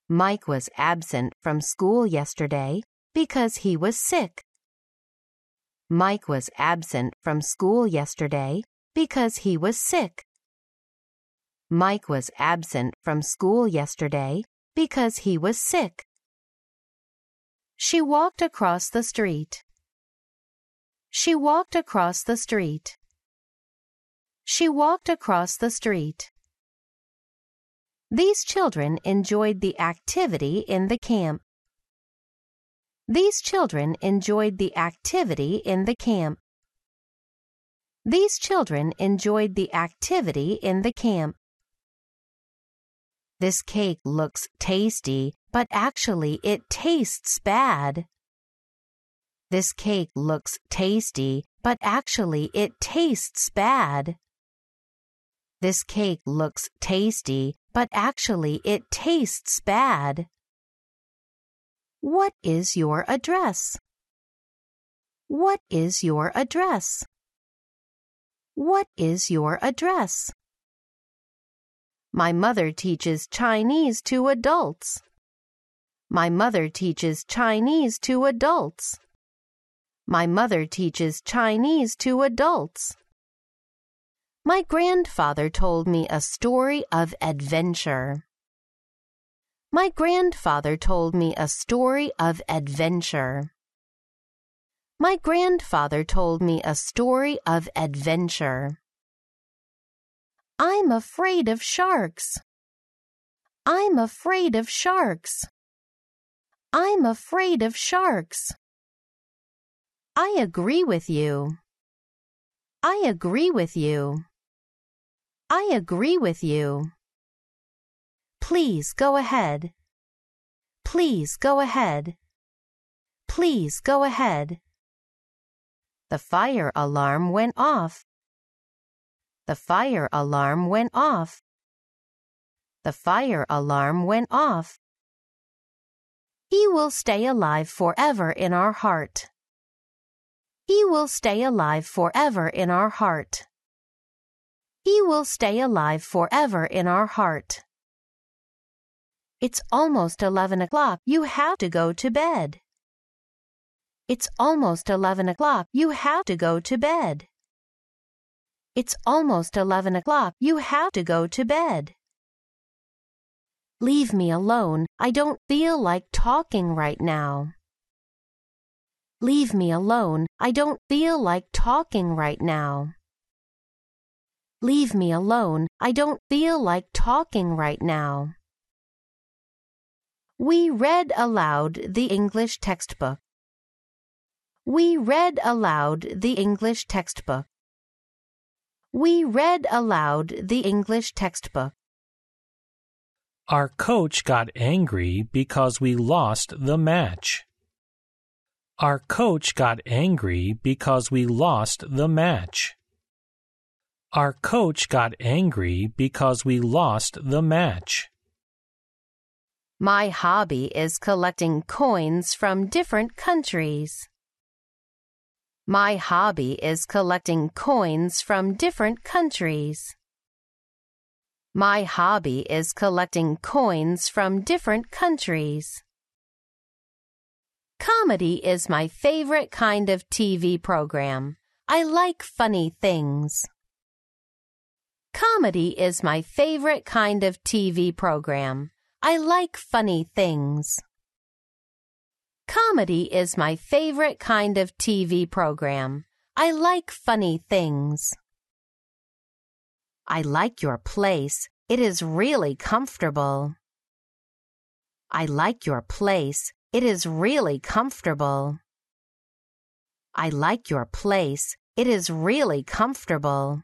Mike was absent from school yesterday because he was sick. Mike was absent from school yesterday because he was sick. Mike was absent from school yesterday because he was sick. She walked across the street. She walked across the street. She walked across the street. These children enjoyed the activity in the camp. These children enjoyed the activity in the camp. These children enjoyed the activity in the camp. This cake looks tasty, but actually it tastes bad. This cake looks tasty, but actually it tastes bad. This cake looks tasty, but actually it tastes bad. What is your address? What is your address? What is your address? My mother teaches Chinese to adults. My mother teaches Chinese to adults. My mother teaches Chinese to adults. My grandfather told me a story of adventure. My grandfather told me a story of adventure. My grandfather told me a story of adventure. I'm afraid of sharks. I'm afraid of sharks. I'm afraid of sharks. I agree with you. I agree with you. I agree with you. Please go ahead. Please go ahead. Please go ahead. The fire alarm went off. The fire alarm went off. The fire alarm went off. He will stay alive forever in our heart. He will stay alive forever in our heart. He will stay alive forever in our heart. It's almost 11 o'clock. You have to go to bed. It's almost 11 o'clock. You have to go to bed. It's almost 11 o'clock. You have to go to bed. Leave me alone. I don't feel like talking right now. Leave me alone. I don't feel like talking right now. Leave me alone. I don't feel like talking right now. We read aloud the English textbook. We read aloud the English textbook. We read aloud the English textbook. Our coach got angry because we lost the match. Our coach got angry because we lost the match. Our coach got angry because we lost the match. My hobby is collecting coins from different countries. My hobby is collecting coins from different countries. My hobby is collecting coins from different countries. Comedy is my favorite kind of TV program. I like funny things. Comedy is my favorite kind of TV program. I like funny things. Comedy is my favorite kind of TV program. I like funny things. I like your place. It is really comfortable. I like your place. It is really comfortable. I like your place. It is really comfortable.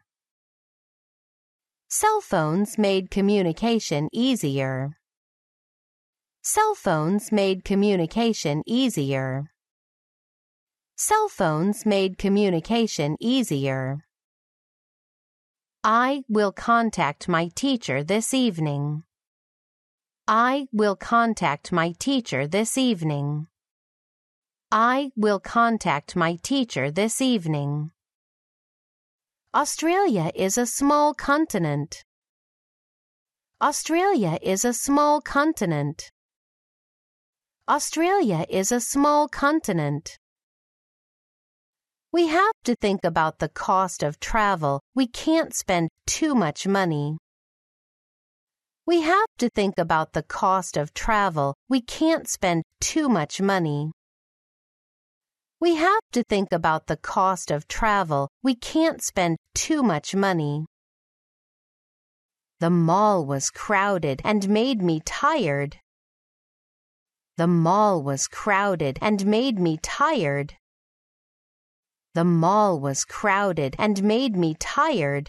Cell phones made communication easier. Cell phones made communication easier. Cell phones made communication easier. I will contact my teacher this evening. I will contact my teacher this evening. I will contact my teacher this evening. Australia is a small continent. Australia is a small continent. Australia is a small continent. We have to think about the cost of travel. We can't spend too much money. We have to think about the cost of travel. We can't spend too much money. We have to think about the cost of travel. We can't spend too much money. The mall was crowded and made me tired. The mall was crowded and made me tired. The mall was crowded and made me tired.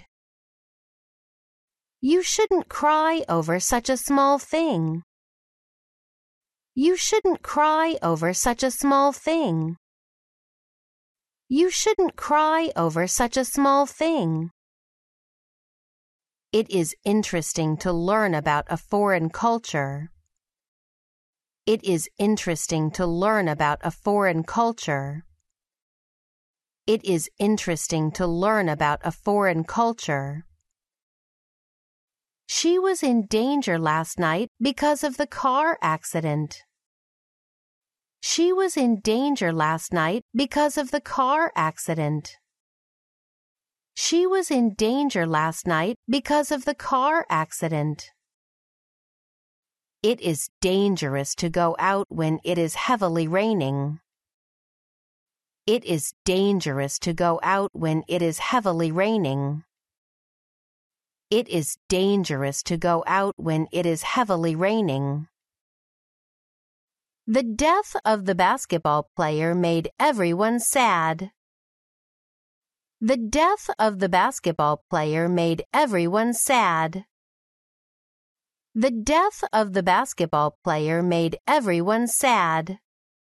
You shouldn't cry over such a small thing. You shouldn't cry over such a small thing. You shouldn't cry over such a small thing. It is interesting to learn about a foreign culture. It is interesting to learn about a foreign culture. It is interesting to learn about a foreign culture. She was in danger last night because of the car accident. She was in danger last night because of the car accident. She was in danger last night because of the car accident. It is dangerous to go out when it is heavily raining. It is dangerous to go out when it is heavily raining. It is dangerous to go out when it is heavily raining. The death of the basketball player made everyone sad. The death of the basketball player made everyone sad. The death of the basketball player made everyone sad.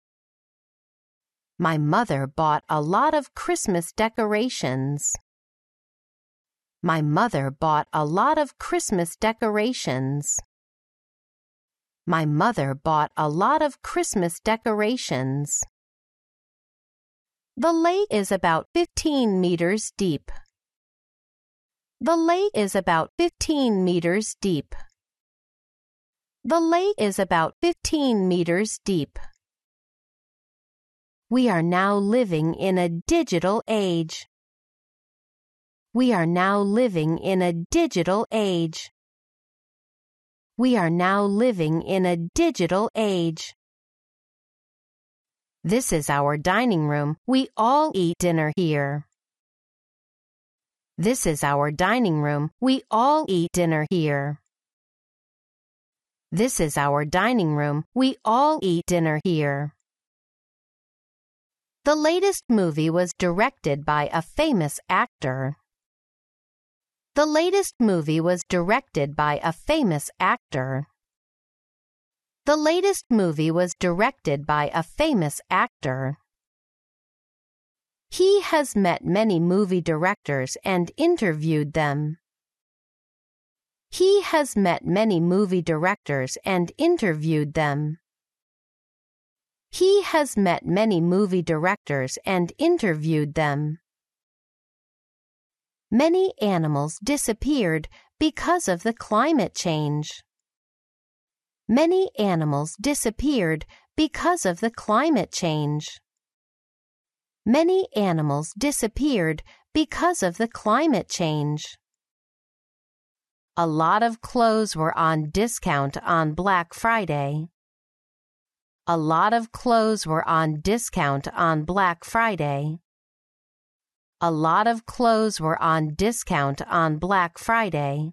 My mother bought a lot of Christmas decorations. My mother bought a lot of Christmas decorations. My mother bought a lot of Christmas decorations. The lake is about 15 meters deep. The lake is about 15 meters deep. The lake is about 15 meters deep. We are now living in a digital age. We are now living in a digital age. We are now living in a digital age. This is our dining room. We all eat dinner here. This is our dining room. We all eat dinner here. This is our dining room. We all eat dinner here. The latest movie was directed by a famous actor. The latest movie was directed by a famous actor. The latest movie was directed by a famous actor. He has met many movie directors and interviewed them. He has met many movie directors and interviewed them. He has met many movie directors and interviewed them. Many animals disappeared because of the climate change. Many animals disappeared because of the climate change. Many animals disappeared because of the climate change. A lot of clothes were on discount on Black Friday. A lot of clothes were on discount on Black Friday. A lot of clothes were on discount on Black Friday.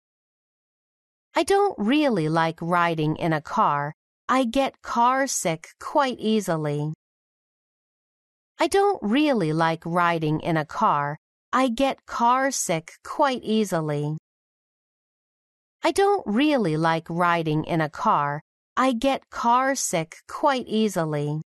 I don't really like riding in a car. I get car sick quite easily. I don't really like riding in a car. I get car sick quite easily. I don't really like riding in a car. I get car sick quite easily.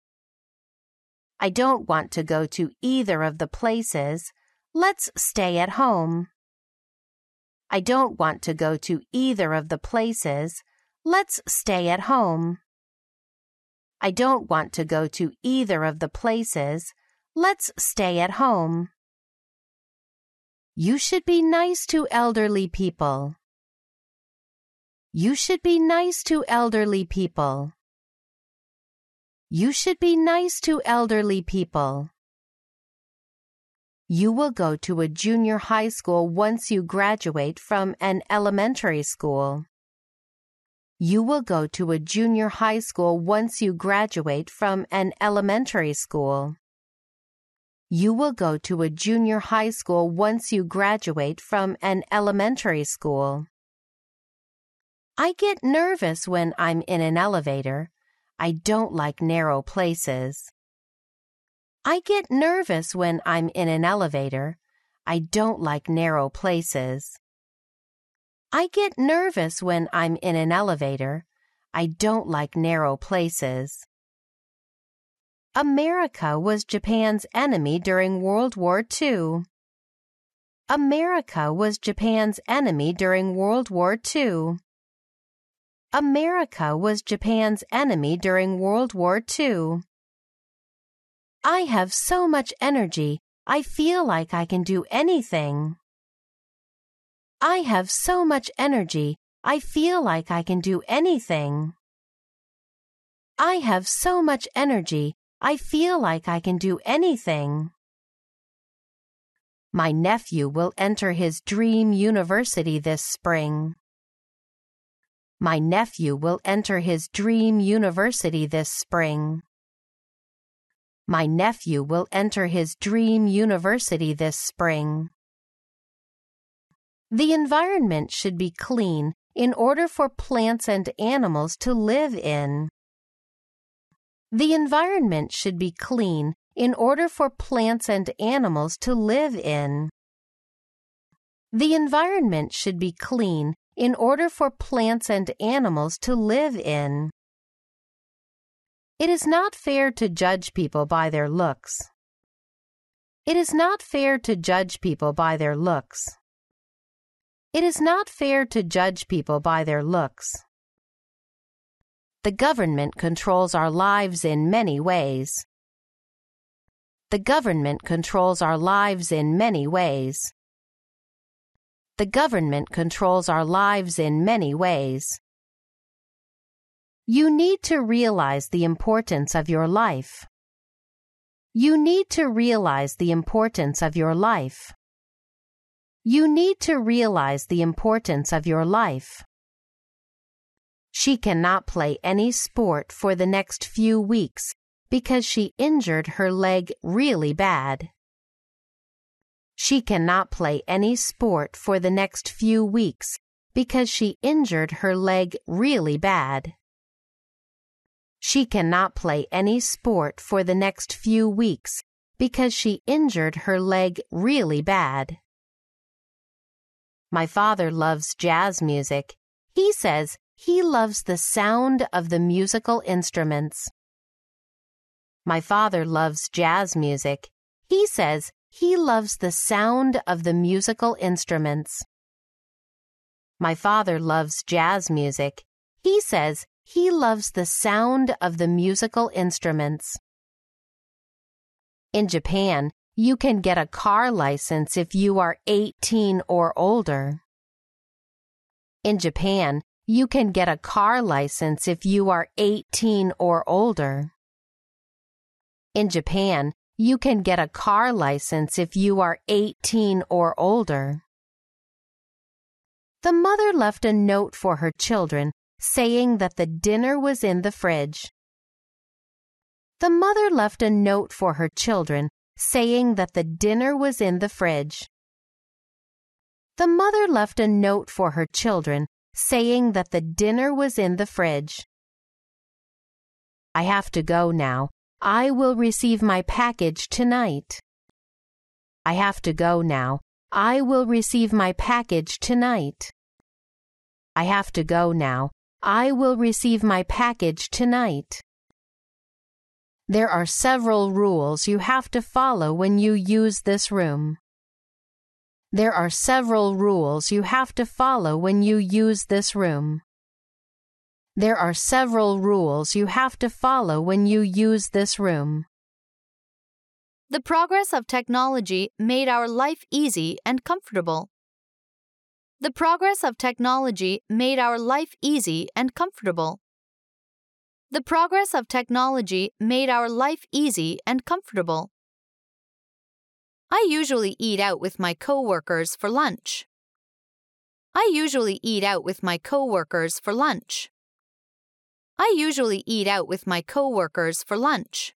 I don't want to go to either of the places. Let's stay at home. I don't want to go to either of the places. Let's stay at home. I don't want to go to either of the places. Let's stay at home. You should be nice to elderly people. You should be nice to elderly people. You should be nice to elderly people. You will go to a junior high school once you graduate from an elementary school. You will go to a junior high school once you graduate from an elementary school. You will go to a junior high school once you graduate from an elementary school. I get nervous when I'm in an elevator. I don't like narrow places. I get nervous when I'm in an elevator. I don't like narrow places. I get nervous when I'm in an elevator. I don't like narrow places. America was Japan's enemy during World War II. America was Japan's enemy during World War II. America was Japan's enemy during World War II. I have so much energy, I feel like I can do anything. I have so much energy, I feel like I can do anything. I have so much energy, I feel like I can do anything. My nephew will enter his dream university this spring. My nephew will enter his dream university this spring. My nephew will enter his dream university this spring. The environment should be clean in order for plants and animals to live in. The environment should be clean in order for plants and animals to live in. The environment should be clean in order for plants and animals to live in. It is not fair to judge people by their looks. It is not fair to judge people by their looks. It is not fair to judge people by their looks. The government controls our lives in many ways. The government controls our lives in many ways. The government controls our lives in many ways. You need to realize the importance of your life. You need to realize the importance of your life. You need to realize the importance of your life. She cannot play any sport for the next few weeks because she injured her leg really bad. She cannot play any sport for the next few weeks because she injured her leg really bad. She cannot play any sport for the next few weeks because she injured her leg really bad. My father loves jazz music. He says he loves the sound of the musical instruments. My father loves jazz music. He says he loves the sound of the musical instruments. My father loves jazz music. He says he loves the sound of the musical instruments. In Japan, you can get a car license if you are 18 or older. In Japan, you can get a car license if you are 18 or older. In Japan, you can get a car license if you are 18 or older. The mother left a note for her children saying that the dinner was in the fridge. The mother left a note for her children saying that the dinner was in the fridge. The mother left a note for her children saying that the dinner was in the fridge. I have to go now. I will receive my package tonight. I have to go now. I will receive my package tonight. I have to go now. I will receive my package tonight. There are several rules you have to follow when you use this room. There are several rules you have to follow when you use this room. There are several rules you have to follow when you use this room. The progress of technology made our life easy and comfortable. The progress of technology made our life easy and comfortable. The progress of technology made our life easy and comfortable. I usually eat out with my coworkers for lunch. I usually eat out with my coworkers for lunch. I usually eat out with my coworkers for lunch.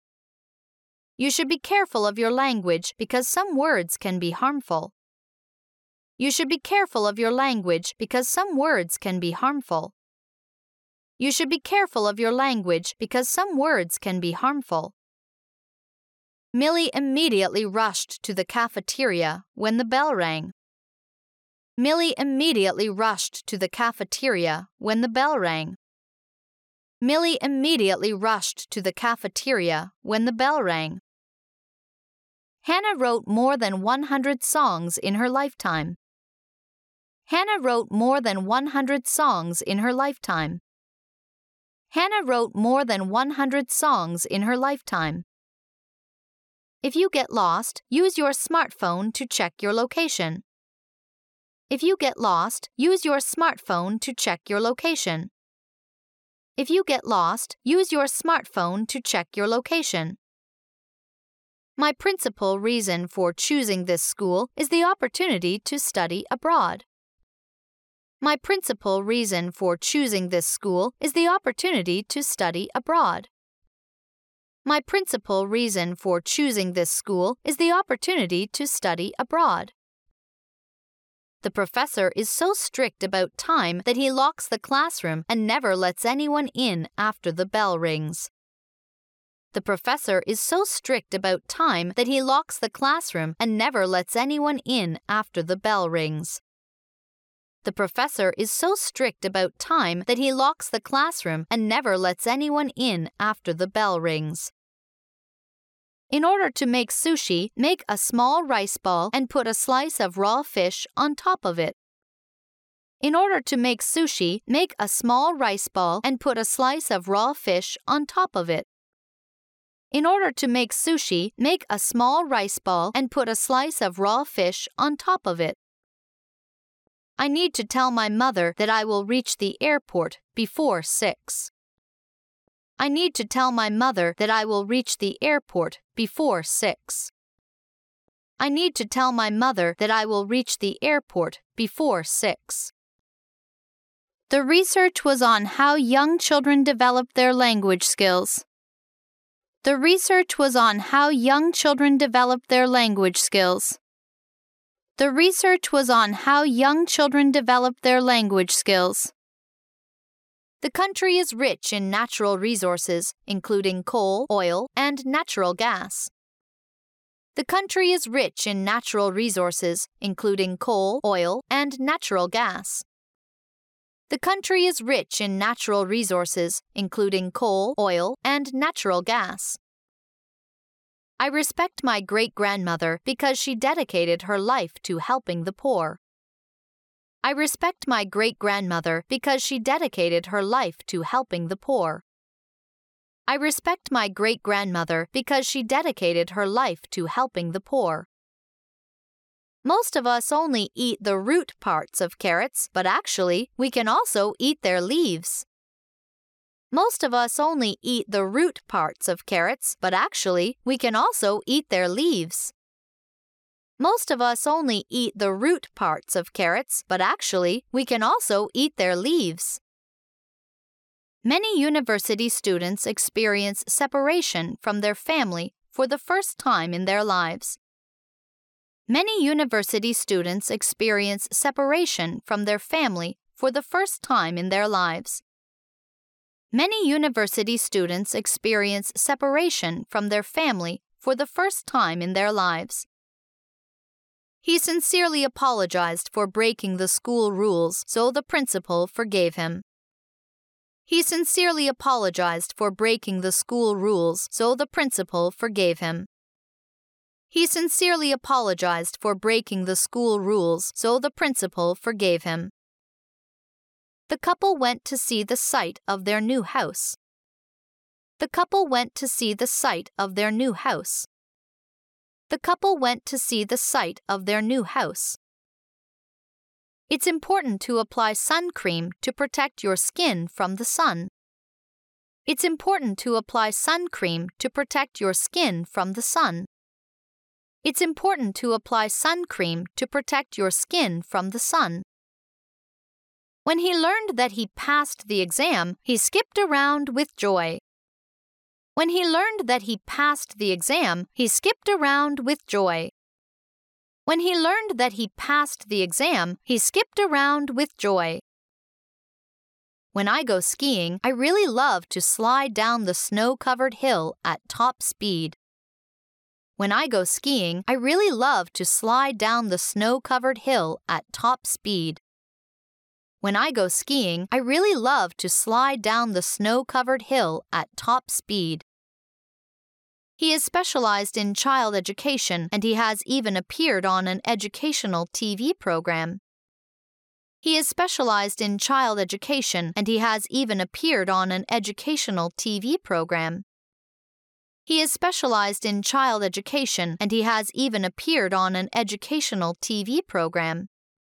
You should be careful of your language because some words can be harmful. You should be careful of your language because some words can be harmful. You should be careful of your language because some words can be harmful. Millie immediately rushed to the cafeteria when the bell rang. Millie immediately rushed to the cafeteria when the bell rang. Millie immediately rushed to the cafeteria when the bell rang. Hannah wrote more than 100 songs in her lifetime. Hannah wrote more than 100 songs in her lifetime. Hannah wrote more than 100 songs in her lifetime. If you get lost, use your smartphone to check your location. If you get lost, use your smartphone to check your location. If you get lost, use your smartphone to check your location. My principal reason for choosing this school is the opportunity to study abroad. My principal reason for choosing this school is the opportunity to study abroad. My principal reason for choosing this school is the opportunity to study abroad. The professor is so strict about time that he locks the classroom and never lets anyone in after the bell rings. The professor is so strict about time that he locks the classroom and never lets anyone in after the bell rings. The professor is so strict about time that he locks the classroom and never lets anyone in after the bell rings. In order to make sushi, make a small rice ball and put a slice of raw fish on top of it. In order to make sushi, make a small rice ball and put a slice of raw fish on top of it. In order to make sushi, make a small rice ball and put a slice of raw fish on top of it. I need to tell my mother that I will reach the airport before 6. I need to tell my mother that I will reach the airport before 6. I need to tell my mother that I will reach the airport before 6. The research was on how young children develop their language skills. The research was on how young children develop their language skills. The research was on how young children develop their language skills. The country is rich in natural resources, including coal, oil, and natural gas. The country is rich in natural resources, including coal, oil, and natural gas. The country is rich in natural resources, including coal, oil, and natural gas. I respect my great-grandmother because she dedicated her life to helping the poor. I respect my great-grandmother because she dedicated her life to helping the poor. I respect my great-grandmother because she dedicated her life to helping the poor. Most of us only eat the root parts of carrots, but actually, we can also eat their leaves. Most of us only eat the root parts of carrots, but actually, we can also eat their leaves. Most of us only eat the root parts of carrots, but actually, we can also eat their leaves. Many university students experience separation from their family for the first time in their lives. Many university students experience separation from their family for the first time in their lives. Many university students experience separation from their family for the first time in their lives. He sincerely apologized for breaking the school rules, so the principal forgave him. He sincerely apologized for breaking the school rules, so the principal forgave him. He sincerely apologized for breaking the school rules, so the principal forgave him. The couple went to see the site of their new house. The couple went to see the site of their new house. The couple went to see the site of their new house. It's important to apply sun cream to protect your skin from the sun. It's important to apply sun cream to protect your skin from the sun. It's important to apply sun cream to protect your skin from the sun. When he learned that he passed the exam, he skipped around with joy. When he learned that he passed the exam, he skipped around with joy. When he learned that he passed the exam, he skipped around with joy. When I go skiing, I really love to slide down the snow-covered hill at top speed. When I go skiing, I really love to slide down the snow-covered hill at top speed. When I go skiing, I really love to slide down the snow-covered hill at top speed. He is specialized in child education, and he has even appeared on an educational TV program. He is specialized in child education, and he has even appeared on an educational TV program. He is specialized in child education, and he has even appeared on an educational TV program.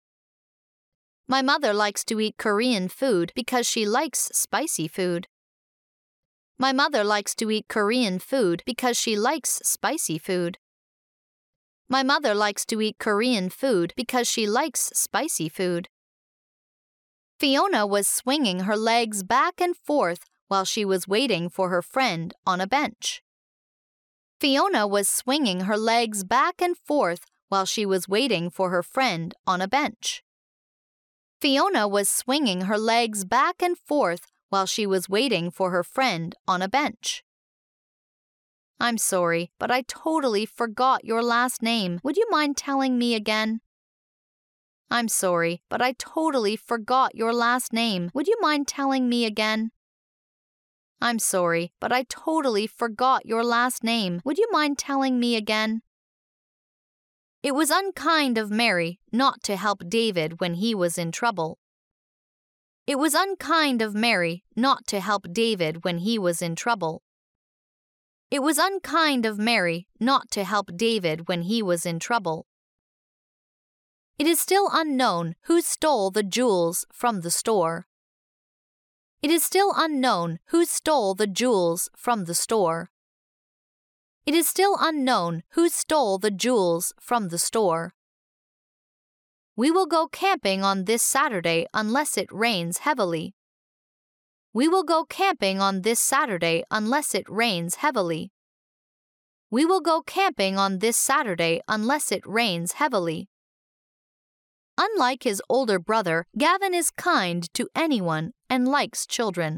My mother likes to eat Korean food because she likes spicy food. My mother likes to eat Korean food because she likes spicy food. My mother likes to eat Korean food because she likes spicy food. Fiona was swinging her legs back and forth while she was waiting for her friend on a bench. Fiona was swinging her legs back and forth while she was waiting for her friend on a bench. Fiona was swinging her legs back and forth while she was waiting for her friend on a bench. I'm sorry, but I totally forgot your last name. Would you mind telling me again? I'm sorry, but I totally forgot your last name. Would you mind telling me again? I'm sorry, but I totally forgot your last name. Would you mind telling me again? It was unkind of Mary not to help David when he was in trouble. It was unkind of Mary not to help David when he was in trouble. It was unkind of Mary not to help David when he was in trouble. It is still unknown who stole the jewels from the store. It is still unknown who stole the jewels from the store. It is still unknown who stole the jewels from the store. We will go camping on this Saturday unless it rains heavily. We will go camping on this Saturday unless it rains heavily. We will go camping on this Saturday unless it rains heavily. Unlike his older brother, Gavin is kind to anyone and likes children.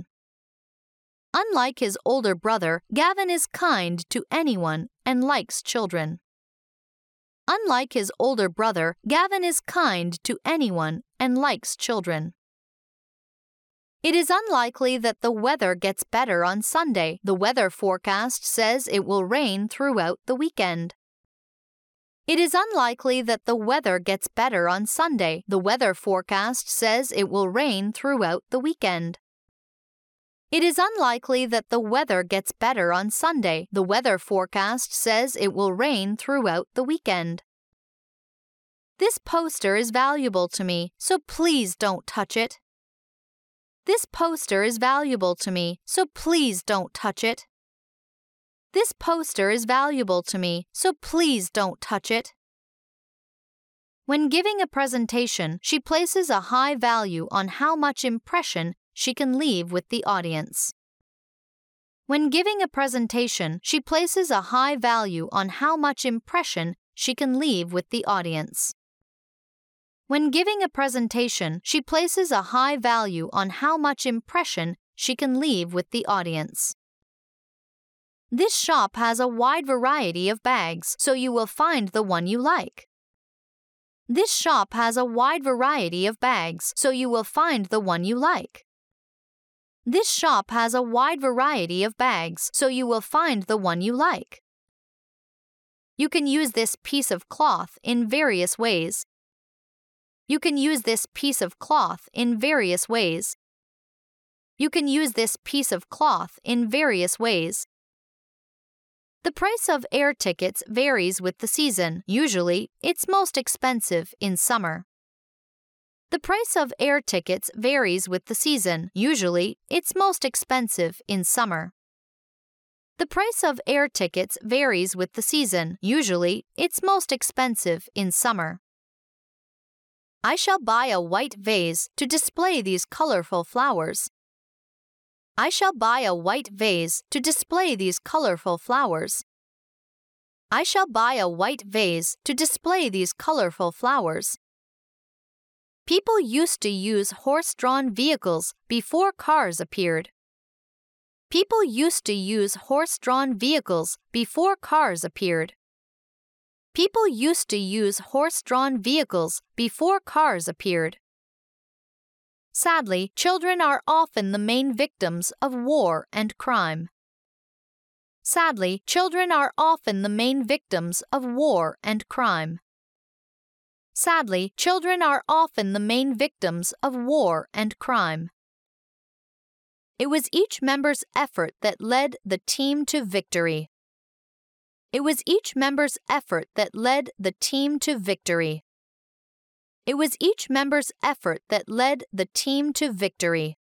Unlike his older brother, Gavin is kind to anyone and likes children. Unlike his older brother, Gavin is kind to anyone and likes children. It is unlikely that the weather gets better on Sunday. The weather forecast says it will rain throughout the weekend. It is unlikely that the weather gets better on Sunday. The weather forecast says it will rain throughout the weekend. It is unlikely that the weather gets better on Sunday. The weather forecast says it will rain throughout the weekend. This poster is valuable to me, so please don't touch it. This poster is valuable to me, so please don't touch it. This poster is valuable to me, so please don't touch it. When giving a presentation, she places a high value on how much impression she can leave with the audience. When giving a presentation, she places a high value on how much impression she can leave with the audience. When giving a presentation, she places a high value on how much impression she can leave with the audience. This shop has a wide variety of bags, so you will find the one you like. This shop has a wide variety of bags, so you will find the one you like. This shop has a wide variety of bags, so you will find the one you like. You can use this piece of cloth in various ways. You can use this piece of cloth in various ways. You can use this piece of cloth in various ways. The price of air tickets varies with the season. Usually, it's most expensive in summer. The price of air tickets varies with the season. Usually, it's most expensive in summer. The price of air tickets varies with the season. Usually, it's most expensive in summer. I shall buy a white vase to display these colorful flowers. I shall buy a white vase to display these colorful flowers. I shall buy a white vase to display these colorful flowers. People used to use horse-drawn vehicles before cars appeared. People used to use horse-drawn vehicles before cars appeared. People used to use horse-drawn vehicles before cars appeared. Sadly, children are often the main victims of war and crime. Sadly, children are often the main victims of war and crime. Sadly, children are often the main victims of war and crime. It was each member's effort that led the team to victory. It was each member's effort that led the team to victory. It was each member's effort that led the team to victory.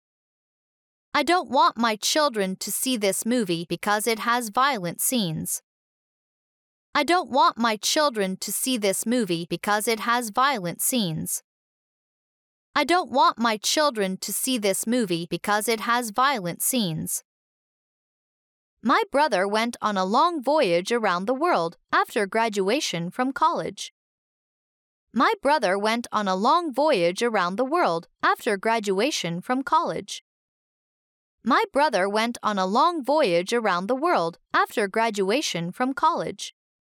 I don't want my children to see this movie because it has violent scenes. I don't want my children to see this movie because it has violent scenes. I don't want my children to see this movie because it has violent scenes. My brother went on a long voyage around the world after graduation from college. My brother went on a long voyage around the world after graduation from college. My brother went on a long voyage around the world after graduation from college.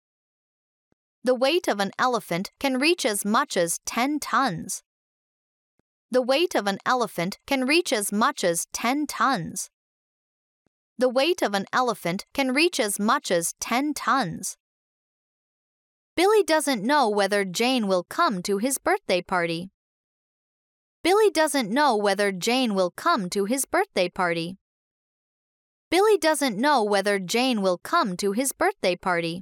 The weight of an elephant can reach as much as 10 tons. The weight of an elephant can reach as much as 10 tons. The weight of an elephant can reach as much as 10 tons. Billy doesn't know whether Jane will come to his birthday party. Billy doesn't know whether Jane will come to his birthday party. Billy doesn't know whether Jane will come to his birthday party.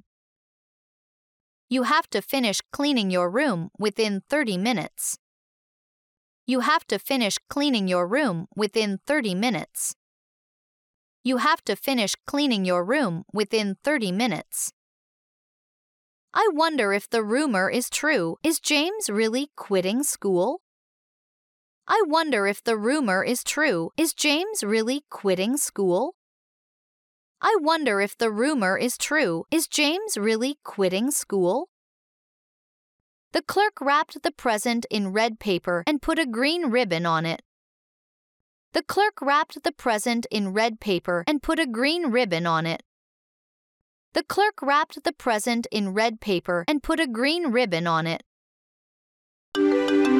You have to finish cleaning your room within 30 minutes. You have to finish cleaning your room within 30 minutes. You have to finish cleaning your room within 30 minutes. I wonder if the rumor is true. Is James really quitting school? I wonder if the rumor is true. Is James really quitting school? I wonder if the rumor is true. Is James really quitting school? The clerk wrapped the present in red paper and put a green ribbon on it. The clerk wrapped the present in red paper and put a green ribbon on it. The clerk wrapped the present in red paper and put a green ribbon on it.